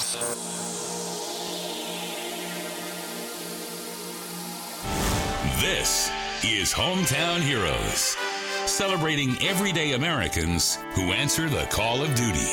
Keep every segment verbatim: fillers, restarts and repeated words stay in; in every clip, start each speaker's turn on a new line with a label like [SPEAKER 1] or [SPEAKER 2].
[SPEAKER 1] This is Hometown Heroes, celebrating everyday Americans who answer the call of duty.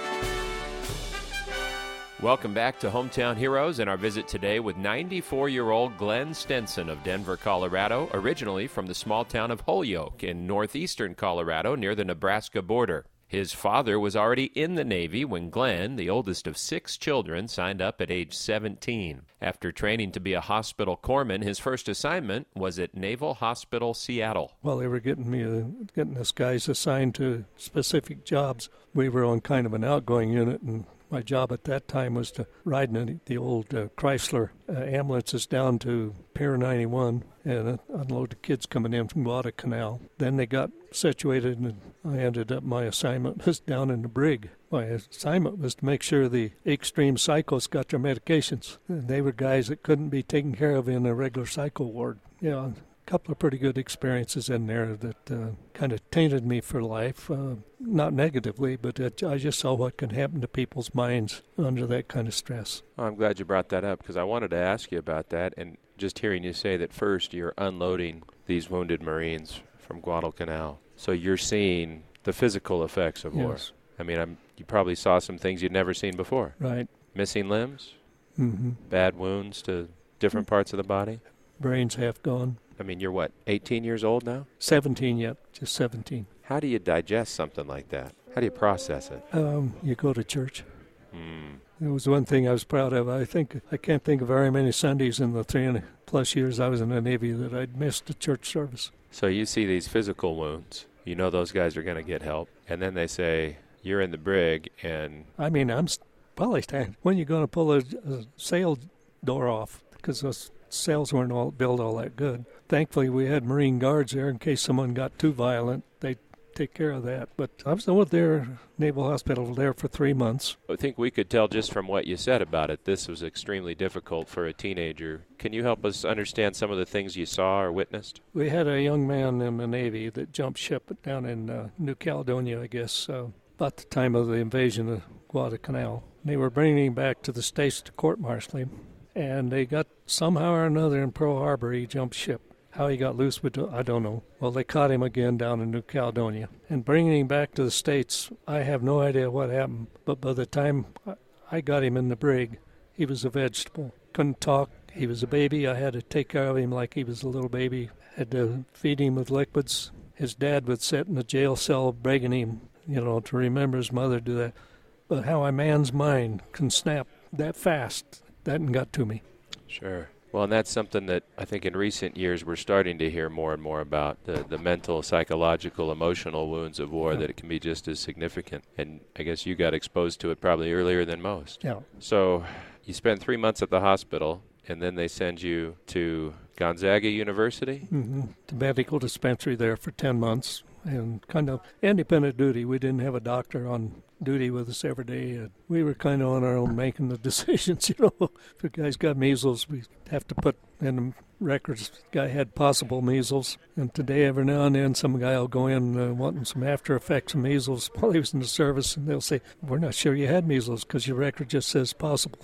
[SPEAKER 2] Welcome back to Hometown Heroes and our visit today with ninety-four-year-old Glenn Stenson of Denver, Colorado, originally from the small town of Holyoke in northeastern Colorado near the Nebraska border. His father was already in the Navy when Glenn, the oldest of six children, signed up at age seventeen. After training to be a hospital corpsman, his first assignment was at Naval Hospital, Seattle.
[SPEAKER 3] Well, they were getting me, uh, getting us guys assigned to specific jobs. We were on kind of an outgoing unit, and my job at that time was to ride in the old uh, Chrysler uh, ambulances down to Pier ninety-one and uh, unload the kids coming in from Guadalcanal. Then they got situated, and I ended up, my assignment was down in the brig. My assignment was to make sure the extreme psychos got their medications. And they were guys that couldn't be taken care of in a regular psycho ward. Yeah, a couple of pretty good experiences in there that uh, kind of tainted me for life. Uh, not negatively, but it, I just saw what can happen to people's minds under that kind of stress.
[SPEAKER 2] Well, I'm glad you brought that up because I wanted to ask you about that. And just hearing you say that first you're unloading these wounded Marines from Guadalcanal. So you're seeing the physical effects of war.
[SPEAKER 3] Yes.
[SPEAKER 2] I mean, I'm, you probably saw some things you'd never seen before.
[SPEAKER 3] Right.
[SPEAKER 2] Missing limbs,
[SPEAKER 3] Mm-hmm.
[SPEAKER 2] bad wounds to different parts of the body.
[SPEAKER 3] Brains half gone.
[SPEAKER 2] I mean, you're what, eighteen years old now?
[SPEAKER 3] seventeen yet, just seventeen.
[SPEAKER 2] How do you digest something like that? How do you process it?
[SPEAKER 3] Um, you go to church.
[SPEAKER 2] Hmm.
[SPEAKER 3] It was one thing I was proud of. I think I can't think of very many Sundays in the three and a plus years I was in the Navy that I'd missed a church service.
[SPEAKER 2] So you see these physical wounds. You know those guys are going to get help. And then they say, you're in the brig, and...
[SPEAKER 3] I mean, I'm st- probably stand. When you going to pull a, a sail door off? Because those sails weren't all built all that good. Thankfully, we had Marine guards there in case someone got too violent. They'd take care of that. But I was over there, Naval Hospital, there for three months.
[SPEAKER 2] I think we could tell just from what you said about it, this was extremely difficult for a teenager. Can you help us understand some of the things you saw or witnessed?
[SPEAKER 3] We had a young man in the Navy that jumped ship down in uh, New Caledonia, I guess, uh, about the time of the invasion of Guadalcanal. They were bringing him back to the States to court-martial him, and they got somehow or another in Pearl Harbor, he jumped ship. How he got loose, I don't know. Well, they caught him again down in New Caledonia. And bringing him back to the States, I have no idea what happened. But by the time I got him in the brig, he was a vegetable. Couldn't talk. He was a baby. I had to take care of him like he was a little baby. Had to feed him with liquids. His dad would sit in the jail cell begging him, you know, to remember his mother, do that. But how a man's mind can snap that fast, that got to me.
[SPEAKER 2] Sure. Well, and that's something that I think in recent years we're starting to hear more and more about, the, the mental, psychological, emotional wounds of war, yeah. That it can be just as significant. And I guess you got exposed to it probably earlier than most.
[SPEAKER 3] Yeah.
[SPEAKER 2] So you spent three months at the hospital, and then they send you to Gonzaga University?
[SPEAKER 3] Mm-hmm. The medical dispensary there for ten months, and kind of independent duty. We didn't have a doctor on duty with us every day. We were kind of on our own making the decisions, you know. If a guy's got measles, we have to put in the records the guy had possible measles. And today, every now and then, some guy will go in uh, wanting some after effects of measles while he was in the service, and they'll say, we're not sure you had measles because your record just says possible.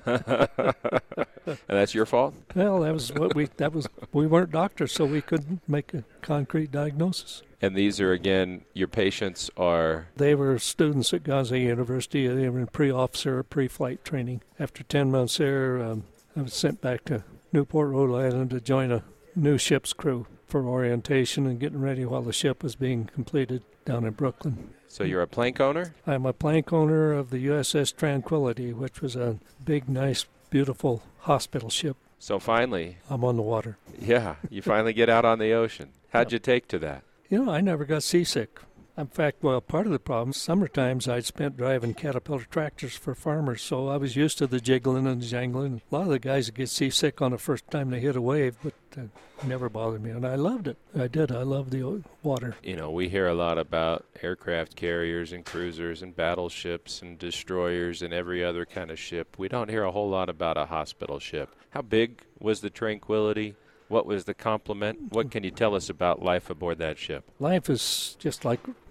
[SPEAKER 2] And that's your fault?
[SPEAKER 3] Well, that was what we, that was, we weren't doctors, so we couldn't make a concrete diagnosis.
[SPEAKER 2] And these are, again, your patients are?
[SPEAKER 3] They were students at Gonzaga University. They were in pre-officer, pre-flight training. After ten months there, um, I was sent back to Newport, Rhode Island to join a new ship's crew for orientation and getting ready while the ship was being completed down in Brooklyn.
[SPEAKER 2] So you're a plank owner?
[SPEAKER 3] I'm a plank owner of the U S S Tranquility, which was a big, nice, beautiful hospital ship.
[SPEAKER 2] So finally...
[SPEAKER 3] I'm on the water.
[SPEAKER 2] Yeah, you finally get out on the ocean. How'd you take to that?
[SPEAKER 3] You know, I never got seasick. In fact, well, part of the problem, summer times I'd spent driving Caterpillar tractors for farmers, so I was used to the jiggling and the jangling. A lot of the guys would get seasick on the first time they hit a wave, but uh, it never bothered me, and I loved it. I did. I loved the water.
[SPEAKER 2] You know, we hear a lot about aircraft carriers and cruisers and battleships and destroyers and every other kind of ship. We don't hear a whole lot about a hospital ship. How big was the Tranquility? What was the complement? What can you tell us about life aboard that ship?
[SPEAKER 3] Life is just like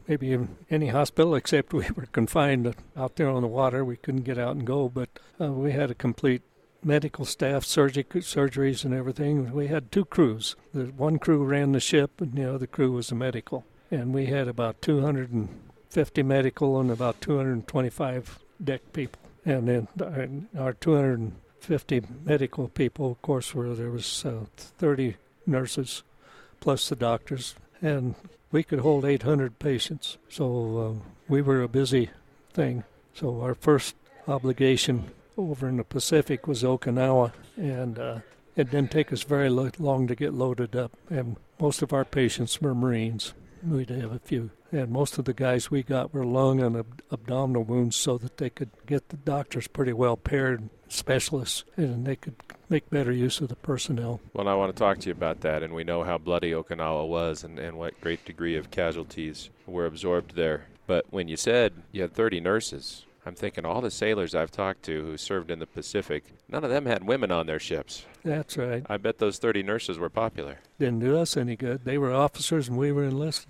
[SPEAKER 3] maybe in any hospital, except we were confined out there on the water. We couldn't get out and go, but uh, we had a complete medical staff, surgic- surgeries and everything. We had two crews. The one crew ran the ship, and the other crew was the medical. And we had about two hundred fifty medical and about two hundred twenty-five deck people. And then our two hundred fifty medical people, of course, were there was uh, thirty nurses plus the doctors, and we could hold eight hundred patients. So uh, we were a busy thing. So our first obligation over in the Pacific was Okinawa, and uh, it didn't take us very lo- long to get loaded up. And most of our patients were Marines. We'd have a few. And most of the guys we got were lung and ab- abdominal wounds so that they could get the doctors pretty well paired, specialists, and they could make better use of the personnel.
[SPEAKER 2] Well, I want to talk to you about that, and we know how bloody Okinawa was and, and what great degree of casualties were absorbed there. But when you said you had thirty nurses, I'm thinking all the sailors I've talked to who served in the Pacific, none of them had women on their ships.
[SPEAKER 3] That's right.
[SPEAKER 2] I bet those thirty nurses were popular.
[SPEAKER 3] Didn't do us any good. They were officers and we were enlisted.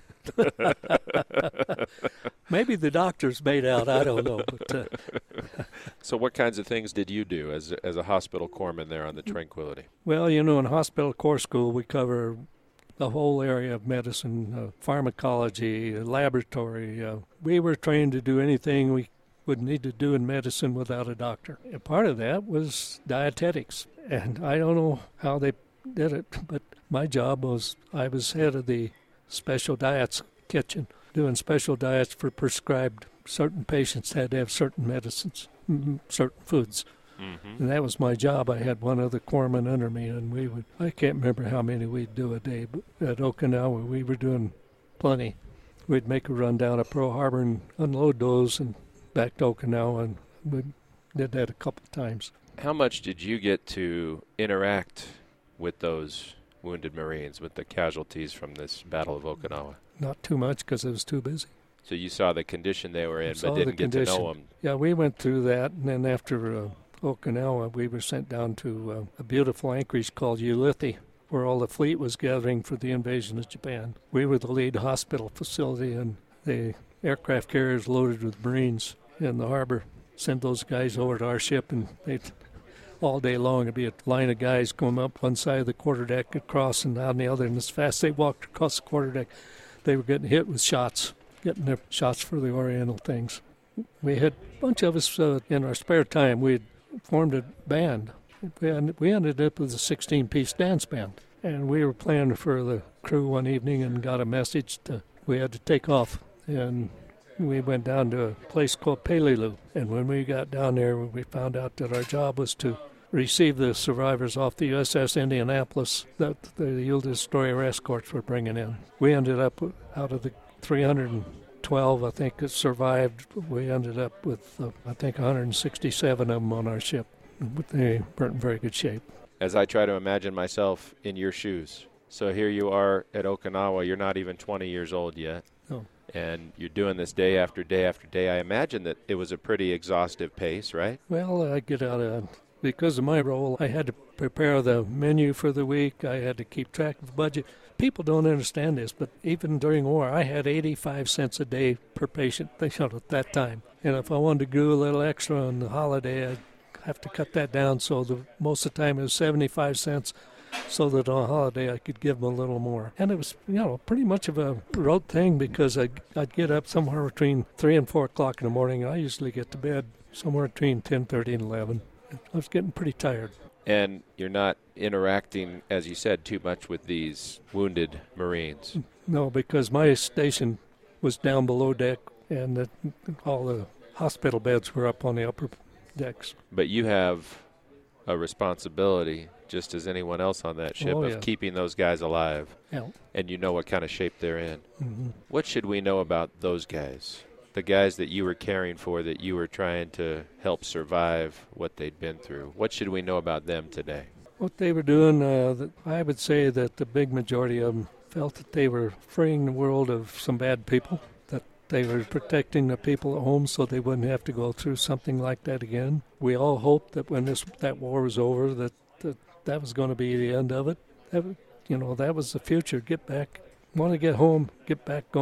[SPEAKER 3] Maybe the doctors made out, I don't know. But, uh,
[SPEAKER 2] so what kinds of things did you do as a, as a hospital corpsman there on the Tranquility?
[SPEAKER 3] Well, you know, in hospital corps school, we cover the whole area of medicine, uh, pharmacology, uh, laboratory. Uh, we were trained to do anything we would need to do in medicine without a doctor. And part of that was dietetics. And I don't know how they did it, but my job was I was head of the special diets kitchen, doing special diets for prescribed. Certain patients had to have certain medicines, certain foods. Mm-hmm. And that was my job. I had one other corpsman under me, and we would, I can't remember how many we'd do a day, but at Okinawa we were doing plenty. We'd make a run down to Pearl Harbor and unload those and back to Okinawa, and we did that a couple of times.
[SPEAKER 2] How much did you get to interact with those wounded Marines, with the casualties from this Battle of Okinawa?
[SPEAKER 3] Not too much because I was too busy.
[SPEAKER 2] So you saw the condition they were in,
[SPEAKER 3] saw
[SPEAKER 2] but didn't
[SPEAKER 3] the
[SPEAKER 2] get
[SPEAKER 3] condition.
[SPEAKER 2] to know them.
[SPEAKER 3] Yeah, we went through that, and then after uh, Okinawa, we were sent down to uh, a beautiful anchorage called Ulithi, where all the fleet was gathering for the invasion of Japan. We were the lead hospital facility, and the aircraft carriers loaded with Marines in the harbor sent those guys over to our ship, and they'd all day long it'd be a line of guys going up one side of the quarterdeck, across and down the other, and as fast as they walked across the quarterdeck, they were getting hit with shots, getting their shots for the Oriental things. We had a bunch of us uh, in our spare time. We had formed a band. We, had, we ended up with a sixteen-piece dance band, and we were playing for the crew one evening and got a message to we had to take off, and we went down to a place called Peleliu, and when we got down there, we found out that our job was to receive the survivors off the U S S Indianapolis that the U destroyer escorts were bringing in. We ended up, out of the three hundred twelve, I think, that survived, we ended up with, uh, I think, one hundred sixty-seven of them on our ship. But they weren't in very good shape.
[SPEAKER 2] As I try to imagine myself in your shoes, so here you are at Okinawa, you're not even twenty years old yet.
[SPEAKER 3] No.
[SPEAKER 2] And you're doing this day after day after day. I imagine that it was a pretty exhaustive pace, right?
[SPEAKER 3] Well, I get out of, because of my role, I had to prepare the menu for the week. I had to keep track of the budget. People don't understand this, but even during war, I had eighty-five cents a day per patient at that time. And if I wanted to do a little extra on the holiday, I'd have to cut that down. So the, most of the time it was seventy-five cents. So that on holiday I could give them a little more. And it was, you know, pretty much of a rote thing because I'd, I'd get up somewhere between three and four o'clock in the morning. I usually get to bed somewhere between ten thirty and eleven. I was getting pretty tired.
[SPEAKER 2] And you're not interacting, as you said, too much with these wounded Marines.
[SPEAKER 3] No, because my station was down below deck, and the, all the hospital beds were up on the upper decks.
[SPEAKER 2] But you have a responsibility, just as anyone else on that ship,
[SPEAKER 3] oh,
[SPEAKER 2] of
[SPEAKER 3] yeah.
[SPEAKER 2] keeping those guys alive.
[SPEAKER 3] Yeah.
[SPEAKER 2] And you know what kind of shape they're in.
[SPEAKER 3] Mm-hmm.
[SPEAKER 2] What should we know about those guys? The guys that you were caring for, that you were trying to help survive what they'd been through. What should we know about them today?
[SPEAKER 3] What they were doing, uh, I would say that the big majority of them felt that they were freeing the world of some bad people, that they were protecting the people at home so they wouldn't have to go through something like that again. We all hoped that when this that war was over, that that, that was going to be the end of it. That, you know, that was the future. Get back, want to get home, get back going,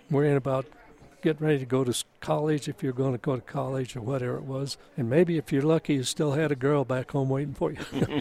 [SPEAKER 3] worrying about getting ready to go to college, if you're going to go to college or whatever it was. And maybe if you're lucky, you still had a girl back home waiting for you.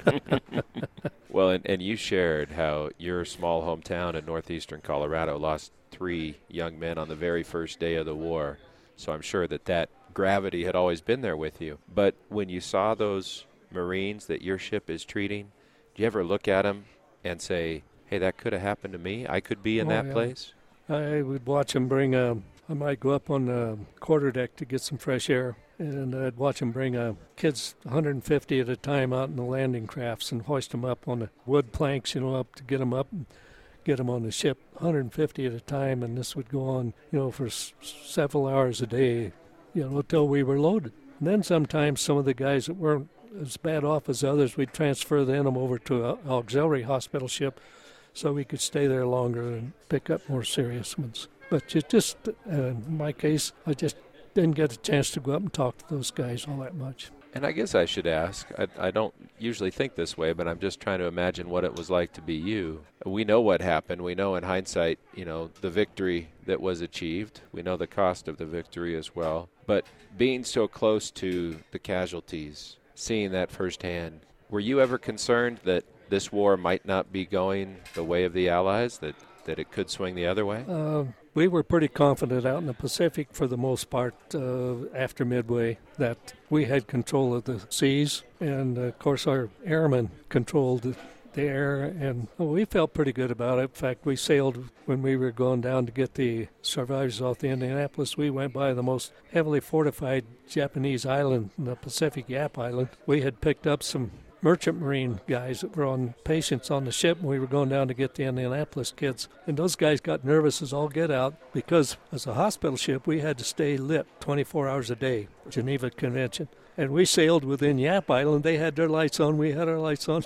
[SPEAKER 2] Well, and, and you shared how your small hometown in northeastern Colorado lost three young men on the very first day of the war. So I'm sure that that gravity had always been there with you. But when you saw those Marines that your ship is treating, do you ever look at them and say, hey, that could have happened to me? I could be in
[SPEAKER 3] oh,
[SPEAKER 2] that
[SPEAKER 3] yeah.
[SPEAKER 2] place?
[SPEAKER 3] I would watch them bring a, I might go up on the quarterdeck to get some fresh air, and I'd watch them bring a, kids one hundred fifty at a time out in the landing crafts and hoist them up on the wood planks, you know, up to get them up and get them on the ship, one hundred fifty at a time, and this would go on, you know, for s- several hours a day, you know, until we were loaded. And then sometimes some of the guys that weren't as bad off as others, we'd transfer them over to an auxiliary hospital ship so we could stay there longer and pick up more serious ones. But just, just uh, in my case, I just didn't get a chance to go up and talk to those guys all that much.
[SPEAKER 2] And I guess I should ask, I, I don't usually think this way, but I'm just trying to imagine what it was like to be you. We know what happened. We know in hindsight, you know, the victory that was achieved. We know the cost of the victory as well. But being so close to the casualties, seeing that firsthand, were you ever concerned that this war might not be going the way of the Allies, that, that it could swing the other way?
[SPEAKER 3] Uh, we were pretty confident out in the Pacific for the most part uh, after Midway that we had control of the seas, and uh, of course our airmen controlled the, the air, and well, we felt pretty good about it. In fact, we sailed when we were going down to get the survivors off the Indianapolis. We went by the most heavily fortified Japanese island in the Pacific, Yap Island. We had picked up some merchant marine guys that were on patients on the ship, and we were going down to get the Indianapolis kids. And those guys got nervous as all get out because as a hospital ship, we had to stay lit twenty-four hours a day, Geneva Convention. And we sailed within Yap Island. They had their lights on. We had our lights on.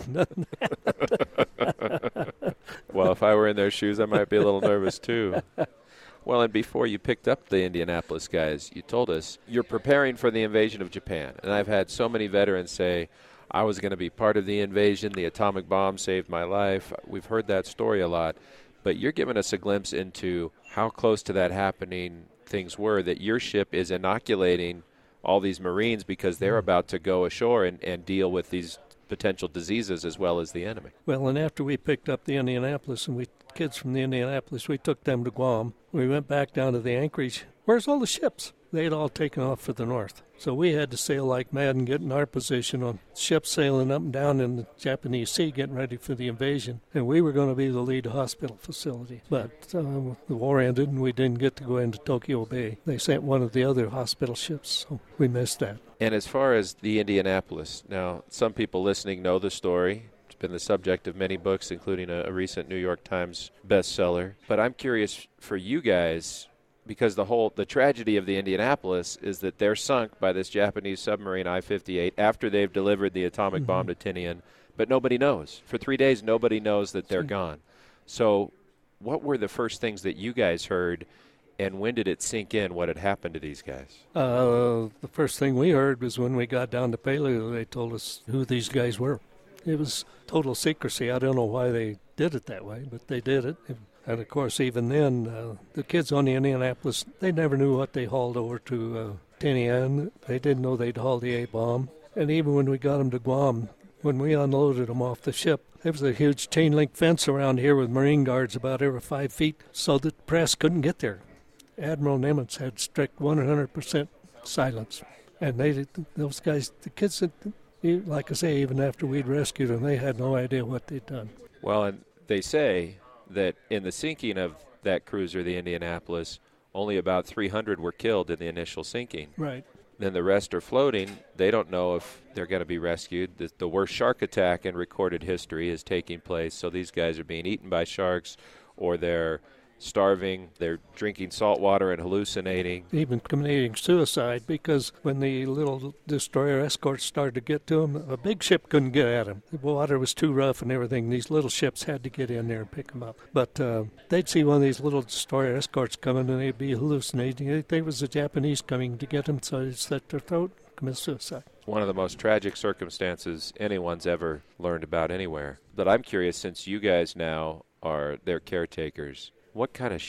[SPEAKER 2] Well, if I were in their shoes, I might be a little nervous too. Well, and before you picked up the Indianapolis guys, you told us you're preparing for the invasion of Japan. And I've had so many veterans say, I was going to be part of the invasion. The atomic bomb saved my life. We've heard that story a lot. But you're giving us a glimpse into how close to that happening things were, that your ship is inoculating all these Marines because they're about to go ashore and, and deal with these potential diseases as well as the enemy.
[SPEAKER 3] Well, and after we picked up the Indianapolis and we kids from the Indianapolis, we took them to Guam. We went back down to the Anchorage. Where's all the ships? They had all taken off for the north. So we had to sail like mad and get in our position on ships sailing up and down in the Japanese Sea getting ready for the invasion. And we were going to be the lead hospital facility. But uh, the war ended and we didn't get to go into Tokyo Bay. They sent one of the other hospital ships, so we missed that.
[SPEAKER 2] And as far as the Indianapolis, now some people listening know the story. It's been the subject of many books, including a, a recent New York Times bestseller. But I'm curious for you guys, because the whole the tragedy of the Indianapolis is that they're sunk by this Japanese submarine I fifty-eight after they've delivered the atomic mm-hmm. bomb to Tinian, but nobody knows. For three days, nobody knows that they're gone. So what were the first things that you guys heard, and when did it sink in what had happened to these guys?
[SPEAKER 3] Uh, the first thing we heard was when we got down to Paleo, they told us who these guys were. It was total secrecy. I don't know why they did it that way, but they did it. And, of course, even then, uh, the kids on the Indianapolis, they never knew what they hauled over to uh, Tinian. They didn't know they'd hauled the A-bomb. And even when we got them to Guam, when we unloaded them off the ship, there was a huge chain-link fence around here with Marine guards about every five feet so that the press couldn't get there. Admiral Nimitz had strict one hundred percent silence. And they, those guys, the kids, like I say, even after we'd rescued them, they had no idea what they'd done.
[SPEAKER 2] Well, and they say that in the sinking of that cruiser, the Indianapolis, only about three hundred were killed in the initial sinking.
[SPEAKER 3] Right.
[SPEAKER 2] Then the rest are floating. They don't know if they're going to be rescued. The, the worst shark attack in recorded history is taking place, so these guys are being eaten by sharks, or they're starving, they're drinking salt water and hallucinating.
[SPEAKER 3] Even committing suicide, because when the little destroyer escorts started to get to them, a big ship couldn't get at them. The water was too rough and everything. These little ships had to get in there and pick them up. But uh, they'd see one of these little destroyer escorts coming and they'd be hallucinating. They think it was the Japanese coming to get them, so they'd slit their throat and commit suicide.
[SPEAKER 2] One of the most tragic circumstances anyone's ever learned about anywhere. But I'm curious, since you guys now are their caretakers, what kind of shape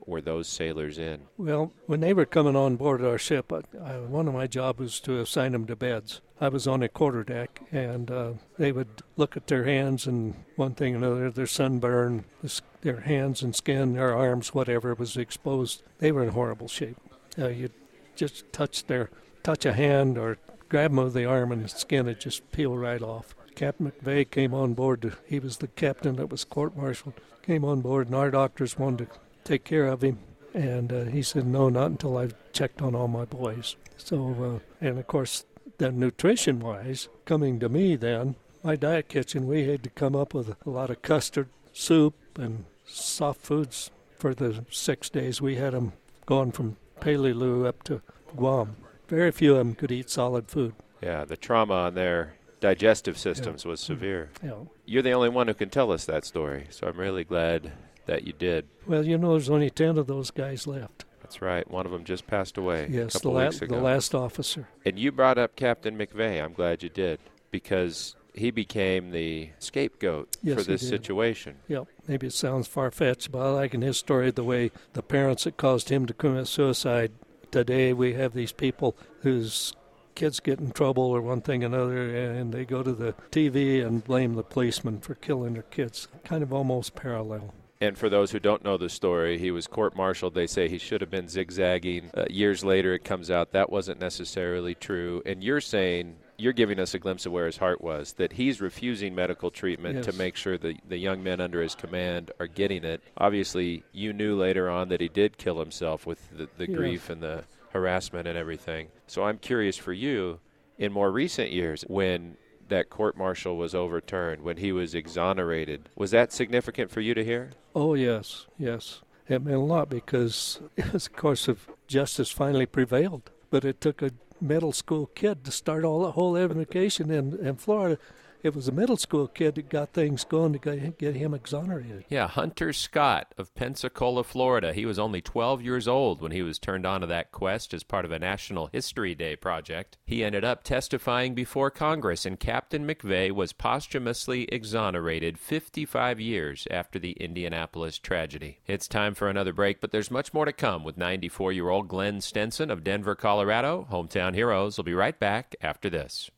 [SPEAKER 2] were those sailors in?
[SPEAKER 3] Well, when they were coming on board our ship, I, I, one of my jobs was to assign them to beds. I was on a quarterdeck, and uh, they would look at their hands and one thing or another, their sunburn, their hands and skin, their arms, whatever was exposed. They were in horrible shape. Uh, you'd just touch their touch a hand or grab them with the arm, and the skin would just peel right off. Captain McVeigh came on board. To, he was the captain that was court-martialed. Came on board, and our doctors wanted to take care of him. And uh, he said, no, not until I've checked on all my boys. So, uh, and of course, then nutrition-wise, coming to me then, my diet kitchen, we had to come up with a lot of custard, soup, and soft foods for the six days. We had them going from Peleliu up to Guam. Very few of them could eat solid food.
[SPEAKER 2] Yeah, the trauma on their digestive systems yeah. was severe.
[SPEAKER 3] Yeah.
[SPEAKER 2] You're the only one who can tell us that story, so I'm really glad that you did.
[SPEAKER 3] Well, you know, there's only ten of those guys left.
[SPEAKER 2] That's right. One of them just passed away
[SPEAKER 3] yes,
[SPEAKER 2] a couple
[SPEAKER 3] the la-
[SPEAKER 2] weeks ago.
[SPEAKER 3] the last officer.
[SPEAKER 2] And you brought up Captain McVeigh. I'm glad you did, because he became the scapegoat
[SPEAKER 3] yes,
[SPEAKER 2] for this situation.
[SPEAKER 3] Yep. Maybe it sounds far-fetched, but I like in his story the way the parents that caused him to commit suicide. Today we have these people whose kids get in trouble or one thing or another, and they go to the T V and blame the policeman for killing their kids. Kind of almost parallel.
[SPEAKER 2] And for those who don't know the story, he was court-martialed. They say he should have been zigzagging. Uh, years later, it comes out that wasn't necessarily true. And you're saying, you're giving us a glimpse of where his heart was, that he's refusing medical treatment
[SPEAKER 3] yes.
[SPEAKER 2] to make sure the, the young men under his command are getting it. Obviously, you knew later on that he did kill himself with the, the
[SPEAKER 3] yes.
[SPEAKER 2] grief and the harassment and everything. So I'm curious for you, in more recent years, when that court-martial was overturned, when he was exonerated, was that significant for you to hear?
[SPEAKER 3] Oh, yes, yes. It meant a lot because, it was, of course, of justice finally prevailed. But it took a middle school kid to start all the whole education in, in Florida. It was a middle school kid that got things going to get him exonerated.
[SPEAKER 2] Yeah, Hunter Scott of Pensacola, Florida. He was only twelve years old when he was turned on to that quest as part of a National History Day project. He ended up testifying before Congress, and Captain McVeigh was posthumously exonerated fifty-five years after the Indianapolis tragedy. It's time for another break, but there's much more to come with ninety-four-year-old Glenn Stenson of Denver, Colorado. Hometown Heroes will be right back after this.